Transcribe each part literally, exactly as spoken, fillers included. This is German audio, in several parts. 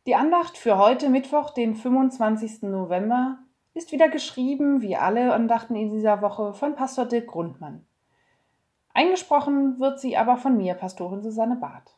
Die Andacht für heute Mittwoch, den fünfundzwanzigsten November, ist wieder geschrieben, wie alle Andachten in dieser Woche, von Pastor Dirk Grundmann. Eingesprochen wird sie aber von mir, Pastorin Susanne Barth.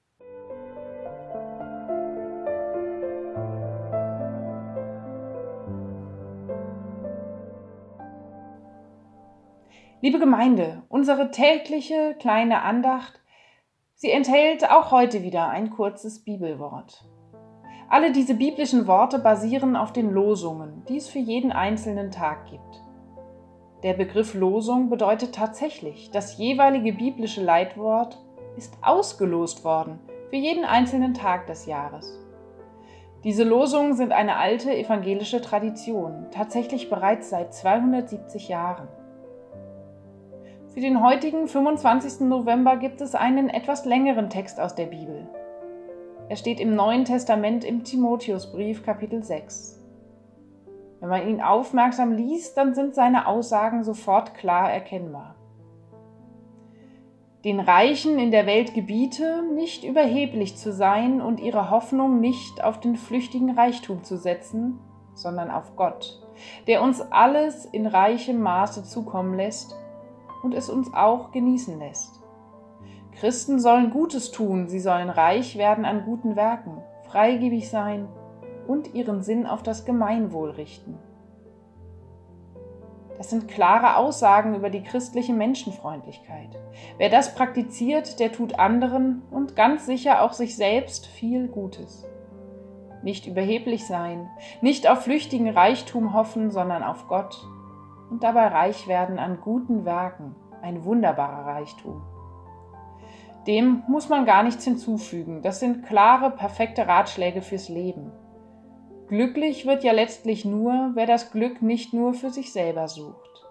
Liebe Gemeinde, unsere tägliche kleine Andacht, sie enthält auch heute wieder ein kurzes Bibelwort. Alle diese biblischen Worte basieren auf den Losungen, die es für jeden einzelnen Tag gibt. Der Begriff Losung bedeutet tatsächlich, das jeweilige biblische Leitwort ist ausgelost worden für jeden einzelnen Tag des Jahres. Diese Losungen sind eine alte evangelische Tradition, tatsächlich bereits seit zweihundertsiebzig Jahren. Für den heutigen fünfundzwanzigsten November gibt es einen etwas längeren Text aus der Bibel. Er steht im Neuen Testament im Timotheusbrief Kapitel sechs. Wenn man ihn aufmerksam liest, dann sind seine Aussagen sofort klar erkennbar. Den Reichen in der Welt gebiete, nicht überheblich zu sein und ihre Hoffnung nicht auf den flüchtigen Reichtum zu setzen, sondern auf Gott, der uns alles in reichem Maße zukommen lässt und es uns auch genießen lässt. Christen sollen Gutes tun, sie sollen reich werden an guten Werken, freigebig sein und ihren Sinn auf das Gemeinwohl richten. Das sind klare Aussagen über die christliche Menschenfreundlichkeit. Wer das praktiziert, der tut anderen und ganz sicher auch sich selbst viel Gutes. Nicht überheblich sein, nicht auf flüchtigen Reichtum hoffen, sondern auf Gott und dabei reich werden an guten Werken, ein wunderbarer Reichtum. Dem muss man gar nichts hinzufügen. Das sind klare, perfekte Ratschläge fürs Leben. Glücklich wird ja letztlich nur, wer das Glück nicht nur für sich selber sucht.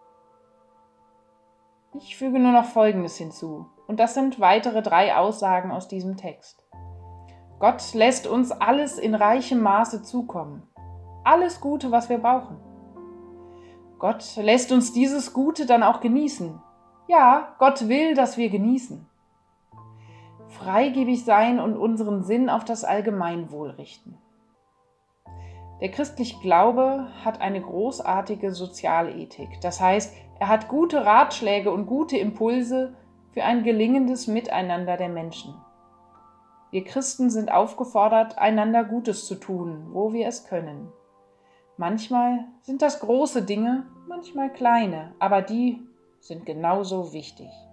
Ich füge nur noch Folgendes hinzu, und das sind weitere drei Aussagen aus diesem Text. Gott lässt uns alles in reichem Maße zukommen. Alles Gute, was wir brauchen. Gott lässt uns dieses Gute dann auch genießen. Ja, Gott will, dass wir genießen. Freigebig sein und unseren Sinn auf das Allgemeinwohl richten. Der christliche Glaube hat eine großartige Sozialethik. Das heißt, er hat gute Ratschläge und gute Impulse für ein gelingendes Miteinander der Menschen. Wir Christen sind aufgefordert, einander Gutes zu tun, wo wir es können. Manchmal sind das große Dinge, manchmal kleine, aber die sind genauso wichtig.